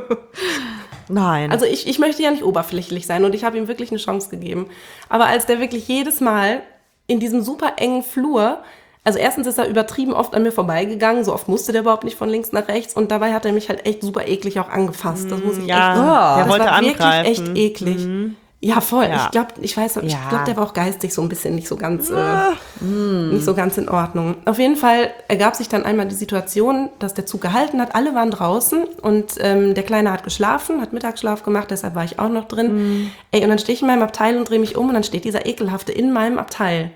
Nein. Also ich, ich möchte ja nicht oberflächlich sein und ich habe ihm wirklich eine Chance gegeben. Aber als der wirklich jedes Mal in diesem super engen Flur, also erstens ist er übertrieben oft an mir vorbeigegangen, so oft musste der überhaupt nicht von links nach rechts und dabei hat er mich halt echt super eklig auch angefasst. Das muss ich ja, echt sagen. Oh, der das wollte war angreifen. Wirklich echt eklig. Mhm. Ja, voll. Ja. Ich glaube, ich weiß, ich ja. glaube, der war auch geistig so ein bisschen nicht so ganz, äh, mm. nicht so ganz in Ordnung. Auf jeden Fall ergab sich dann einmal die Situation, dass der Zug gehalten hat. Alle waren draußen und ähm, der Kleine hat geschlafen, hat Mittagsschlaf gemacht, deshalb war ich auch noch drin. Mm. Ey, und dann stehe ich in meinem Abteil und drehe mich um und dann steht dieser Ekelhafte in meinem Abteil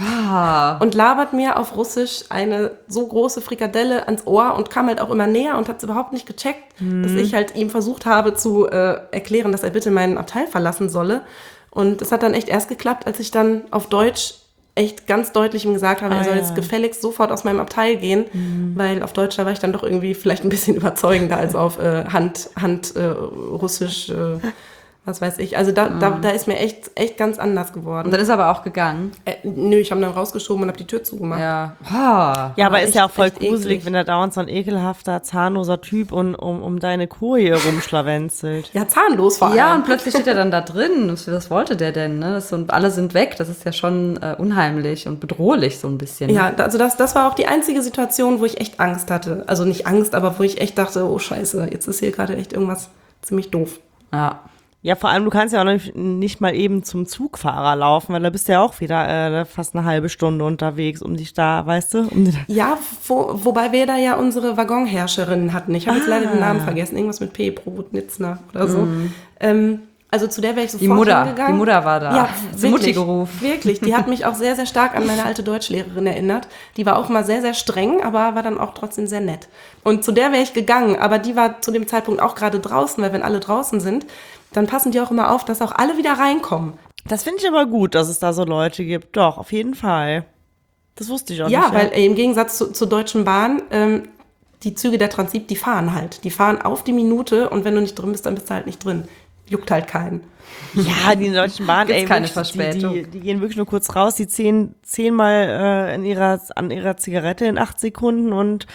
ah. und labert mir auf Russisch eine so große Frikadelle ans Ohr und kam halt auch immer näher und hat es überhaupt nicht gecheckt, mm. dass ich halt ihm versucht habe zu äh, erklären, dass er bitte meinen Abteil verlassen solle. Und es hat dann echt erst geklappt, als ich dann auf Deutsch echt ganz deutlich ihm gesagt habe, ah, er soll ja. jetzt gefälligst sofort aus meinem Abteil gehen, mhm. weil auf Deutsch, da war ich dann doch irgendwie vielleicht ein bisschen überzeugender als auf äh, Hand, Hand äh, Russisch, äh, was weiß ich. Also da, mhm. da, da ist mir echt, echt ganz anders geworden. Und dann ist er aber auch gegangen? Äh, nö, ich habe dann rausgeschoben und habe die Tür zugemacht. Ja, oh. ja aber ist ja auch voll gruselig, wenn da dauernd so ein ekelhafter, zahnloser Typ und, um, um deine Koje rumschlawenzelt. Ja, zahnlos vor allem. Ja, und plötzlich steht er dann da drin. Was, was wollte der denn? Ne? Das so, und alle sind weg. Das ist ja schon äh, unheimlich und bedrohlich so ein bisschen. Ne? Ja, also das, das war auch die einzige Situation, wo ich echt Angst hatte. Also nicht Angst, aber wo ich echt dachte, oh Scheiße, jetzt ist hier gerade echt irgendwas ziemlich doof. Ja. Ja, vor allem, du kannst ja auch nicht, nicht mal eben zum Zugfahrer laufen, weil da bist du ja auch wieder äh, fast eine halbe Stunde unterwegs, um dich da, weißt du? Um dich ja, wo, wobei wir da ja unsere Waggonherrscherin hatten. Ich habe ah. jetzt leider den Namen vergessen, irgendwas mit P, Provotnitzner oder so. Mm. Ähm, also zu der wäre ich sofort die Mutter, hingegangen. Die Mutter war da. Ja, wirklich, Mutti gerufen. Wirklich, die hat mich auch sehr, sehr stark an meine alte Deutschlehrerin erinnert. Die war auch mal sehr, sehr streng, aber war dann auch trotzdem sehr nett. Und zu der wäre ich gegangen, aber die war zu dem Zeitpunkt auch gerade draußen, weil wenn alle draußen sind, dann passen die auch immer auf, dass auch alle wieder reinkommen. Das finde ich aber gut, dass es da so Leute gibt. Doch, auf jeden Fall. Das wusste ich auch ja, nicht. Weil, ja, weil im Gegensatz zu, zur Deutschen Bahn, ähm, die Züge der Transit, die fahren halt. Die fahren auf die Minute und wenn du nicht drin bist, dann bist du halt nicht drin. Juckt halt keinen. Ja, die Deutschen Bahn, ey, keine wirklich, Verspätung. Die, die, die gehen wirklich nur kurz raus, die ziehen zehnmal äh, in ihrer, an ihrer Zigarette in acht Sekunden und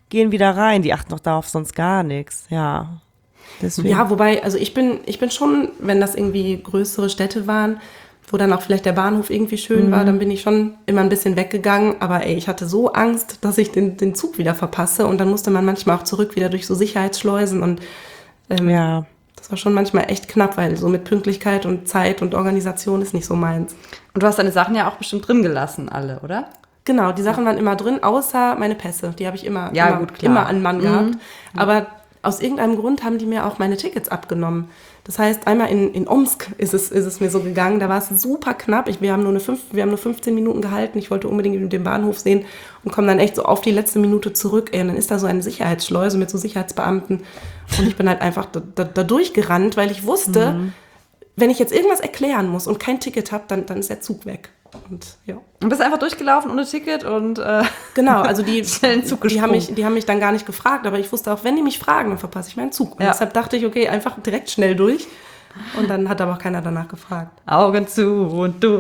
gehen wieder rein. Die achten doch da auf sonst gar nichts. Ja, deswegen. Ja, wobei, also ich bin, ich bin schon, wenn das irgendwie größere Städte waren, wo dann auch vielleicht der Bahnhof irgendwie schön war, dann bin ich schon immer ein bisschen weggegangen. Aber ey, ich hatte so Angst, dass ich den, den Zug wieder verpasse. Und dann musste man manchmal auch zurück wieder durch so Sicherheitsschleusen. Und ähm, Ja. das war schon manchmal echt knapp, weil so mit Pünktlichkeit und Zeit und Organisation ist nicht so meins. Und du hast deine Sachen ja auch bestimmt drin gelassen, alle, oder? Genau, die Sachen waren immer drin, außer meine Pässe. Die habe ich immer, Ja, immer, gut, klar. immer an Mann gehabt. Aber aus irgendeinem Grund haben die mir auch meine Tickets abgenommen. Das heißt, einmal in, in Omsk ist es, ist es mir so gegangen, da war es super knapp. Ich, wir, haben nur eine fünf, wir haben nur fünfzehn Minuten gehalten. Ich wollte unbedingt den Bahnhof sehen und komme dann echt so auf die letzte Minute zurück. Ey, und dann ist da so eine Sicherheitsschleuse mit so Sicherheitsbeamten. Und ich bin halt einfach da, da, da durchgerannt, weil ich wusste, Mhm. wenn ich jetzt irgendwas erklären muss und kein Ticket habe, dann, dann ist der Zug weg. Und ja. Und bist einfach durchgelaufen ohne Ticket und äh, Genau, also die, Schnell in den Zug die, haben gesprungen. mich, die haben mich dann gar nicht gefragt, aber ich wusste auch, wenn die mich fragen, dann verpasse ich meinen Zug. Und Ja. deshalb dachte ich, okay, einfach direkt schnell durch. Und dann hat aber auch keiner danach gefragt. Augen zu und du.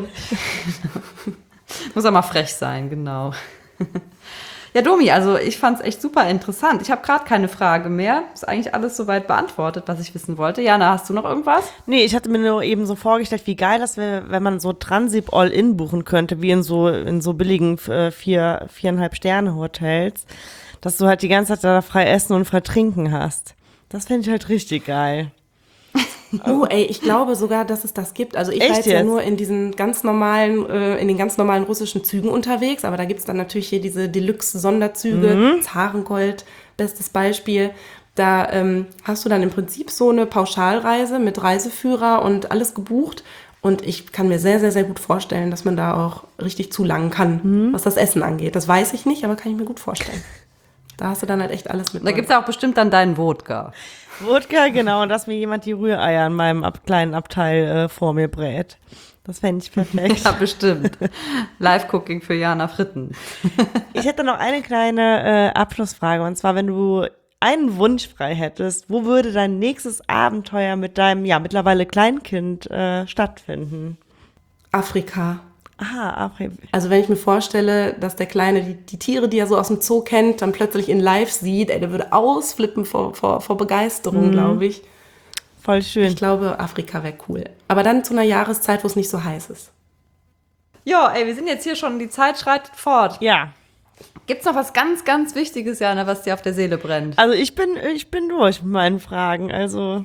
Muss auch mal frech sein, genau. Ja, Domi, also ich fand's echt super interessant. Ich habe gerade keine Frage mehr. Ist eigentlich alles soweit beantwortet, was ich wissen wollte. Jana, hast du noch irgendwas? Nee, ich hatte mir nur eben so vorgestellt, wie geil das wäre, wenn man so Transip All-In buchen könnte, wie in so in so billigen äh, vier, viereinhalb Sterne Hotels, dass du halt die ganze Zeit da frei essen und frei trinken hast. Das fände ich halt richtig geil. Oh, ey, ich glaube sogar, dass es das gibt. Also ich Echt war jetzt ja jetzt? nur in diesen ganz normalen, äh, in den ganz normalen russischen Zügen unterwegs, aber da gibt's dann natürlich hier diese Deluxe-Sonderzüge, Mhm. Zarengold, bestes Beispiel. Da ähm, hast du dann im Prinzip so eine Pauschalreise mit Reiseführer und alles gebucht. Und ich kann mir sehr, sehr, sehr gut vorstellen, dass man da auch richtig zulangen kann, Mhm. was das Essen angeht. Das weiß ich nicht, aber kann ich mir gut vorstellen. Da hast du dann halt echt alles mit. Da gibt's ja auch bestimmt dann deinen Wodka. Wodka, genau, und dass mir jemand die Rühreier in meinem ab kleinen Abteil äh, vor mir brät. Das fände ich perfekt. Ja, bestimmt. Live-Cooking für Jana Fritten. Ich hätte noch eine kleine äh, Abschlussfrage, und zwar, wenn du einen Wunsch frei hättest, wo würde dein nächstes Abenteuer mit deinem, ja, mittlerweile Kleinkind äh, stattfinden? Afrika. Aha, Afrika. Also wenn ich mir vorstelle, dass der Kleine die, die Tiere, die er so aus dem Zoo kennt, dann plötzlich in live sieht, ey, der würde ausflippen vor, vor, vor Begeisterung, glaube ich. Voll schön. Ich glaube, Afrika wäre cool. Aber dann zu einer Jahreszeit, wo es nicht so heiß ist. Ja, ey, wir sind jetzt hier schon, die Zeit schreitet fort. Ja, Gibt's noch was ganz, ganz Wichtiges, Jana, was dir auf der Seele brennt? also ich bin, ich bin durch mit meinen Fragen, also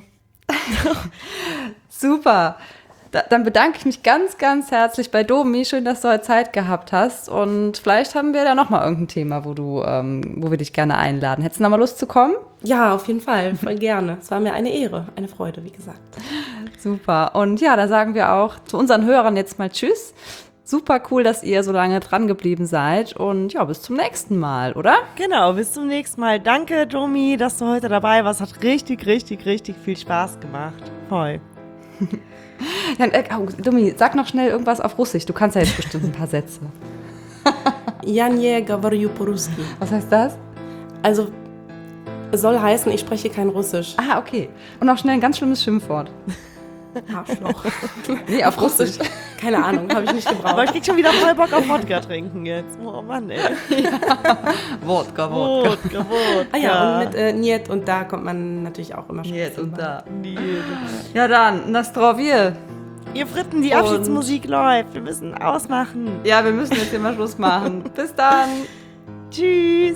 Super. Da, dann bedanke ich mich ganz, ganz herzlich bei Domi. Schön, dass du heute Zeit gehabt hast. Und vielleicht haben wir da noch mal irgendein Thema, wo du, ähm, wo wir dich gerne einladen. Hättest du noch mal Lust zu kommen? Ja, auf jeden Fall, voll gerne. Es war mir eine Ehre, eine Freude, wie gesagt. Super. Und ja, da sagen wir auch zu unseren Hörern jetzt mal Tschüss. Super cool, dass ihr so lange dran geblieben seid. Und ja, bis zum nächsten Mal, oder? genau, bis zum nächsten Mal. Danke, Domi, dass du heute dabei warst. Hat richtig, richtig, richtig viel Spaß gemacht. Voll. Ja, äh, oh, Domi, sag noch schnell irgendwas auf Russisch. Du kannst ja jetzt bestimmt ein paar Sätze. Ja nie говорю по-русски. Was heißt das? Also, es soll heißen, ich spreche kein Russisch. Ah, okay. Und noch schnell ein ganz schlimmes Schimpfwort. Arschloch. Nee, auf Russisch. Keine Ahnung, habe ich nicht Aber gebraucht. ich krieg schon wieder voll Bock auf Wodka trinken jetzt. Oh Mann, ey. Wodka, Wodka, Wodka. Ah ja, und mit äh, Niet und da kommt man natürlich auch immer schon. Jetzt und da. Nee. Ja dann, Nastrovje. Ihr Fritten, die Und- Abschiedsmusik läuft. Wir müssen ausmachen. Ja, wir müssen jetzt hier mal Schluss machen. Bis dann. Tschüss.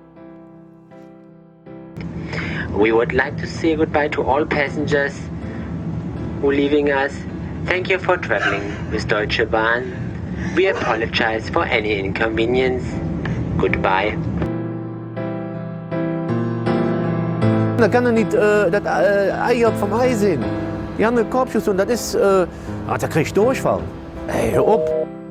We would like to say goodbye to all passengers who are leaving us. Thank you for traveling with Deutsche Bahn. We apologize for any inconvenience. Goodbye. Dan kan er niet uh, dat uh, ei op van mij zien. Die andere kopjes doen, dat is... Uh, ah, dan krijg je doorval. Hé, hey, op.